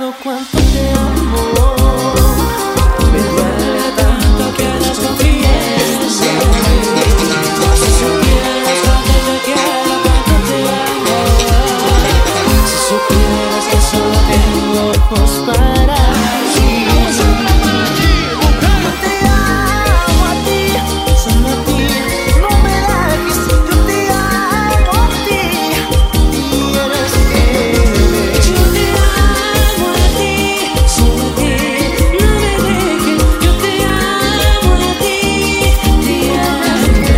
demostrado cuánto te amo. Me duele tanto que desconfíes de mí. Si supieras cuánto te quiero, cuánto te amo. Si supieras que solo tengo ojos para ti. Yo te amo a ti, solo a ti. No me dejes, yo te amo a ti. Tienes que ver. Yo te amo a ti, solo a ti. No me dejes, yo te amo a ti. Tienes que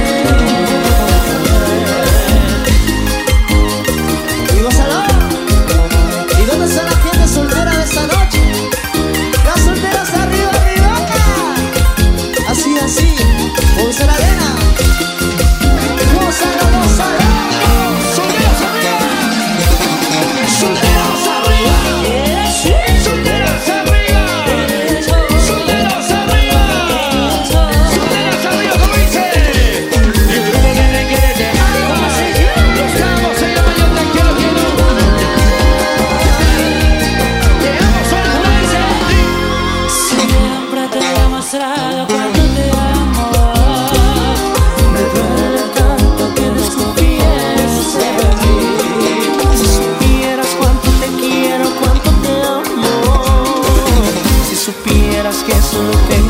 ver. Y gózalo. ¿Y dónde está la gente soltera de esta noche? Las solteras arriba, arriba. Así, así, once la arena. Gózalo, gózalo. Solteras arriba. Solteras arriba. Solteras arriba. Solteras arriba. Solteras arriba, como dice. Y el grupo de quiere. Los cabos se llaman Yo te quiero, quiero. Te amo solo como dice. Siempre te he demostrado cuánto te amo. Me duele tanto que desconfíes de mí. Si supieras cuánto te quiero, cuánto te amo. Si supieras que solo tengo